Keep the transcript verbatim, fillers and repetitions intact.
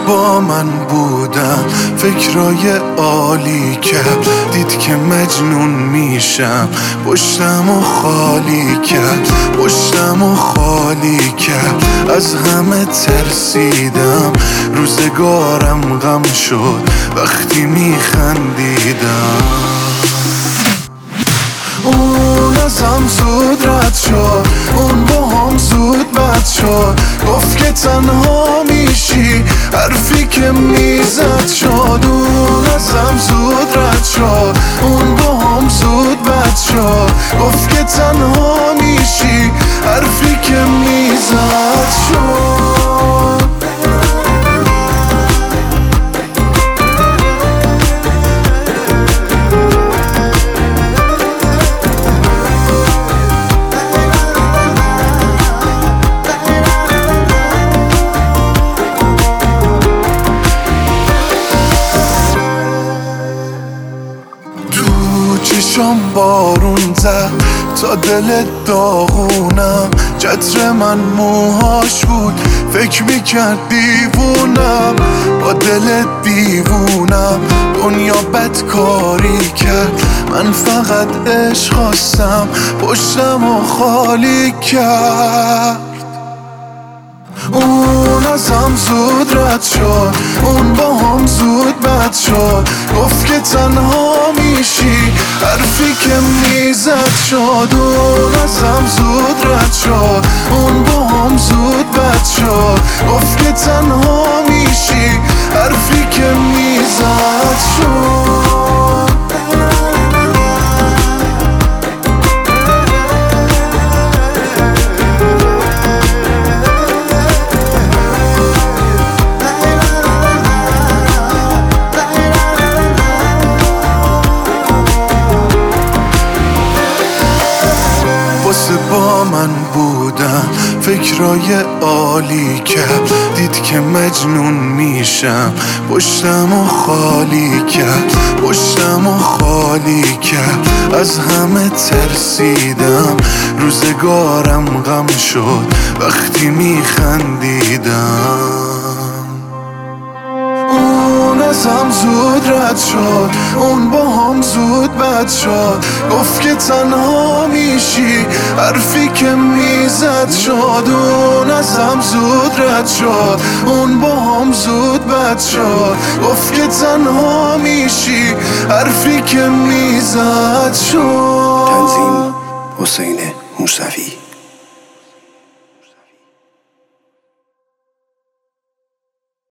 با من بودم فکرای عالی کرد، دید که مجنون میشم پشتم و خالی کرد، پشتم و خالی کرد. از همه ترسیدم، روزگارم غم شد وقتی میخندیدم. اون ازم زود رد شد، اون با هم زود بد شد، گفت که تنها میشی، حرفی که میزد شد. اون ازم زود رد شد، اون با هم زود بد شد، گفت که تنها میشی، حرفی که میزد شد. چشم بارون زد تا دل داغونم، چتر من موهاش بود فکر میکرد دیوونم. با دل دیوونم دنیا بدکاری کرد، من فقط عشق خواستم پشتم و خالی کرد. اون ازم زود رد شد، اون با هم زود بد شد، گفت که تنها میشی، حرفی که میزد شد. اون ازم زود رد شد، اون با هم زود بد شد، گفت که تنها میشی، حرفی که میزد شد. با من بودم فکرای عالی کرد، دید که مجنون میشم پشتم و خالی کرد، پشتم و خالی کرد. از همه ترسیدم، روزگارم غم شد وقتی میخندیدم. اون ازم زود رد شد، اون با هم زود بد شد، گفت که تنها میشی، حرفی که میزد شد. اون ازم زود رد شد، اون با هم زود بد شد، گفت که تنها میشی، حرفی که میزد شد. تنظیم حسین موسوی.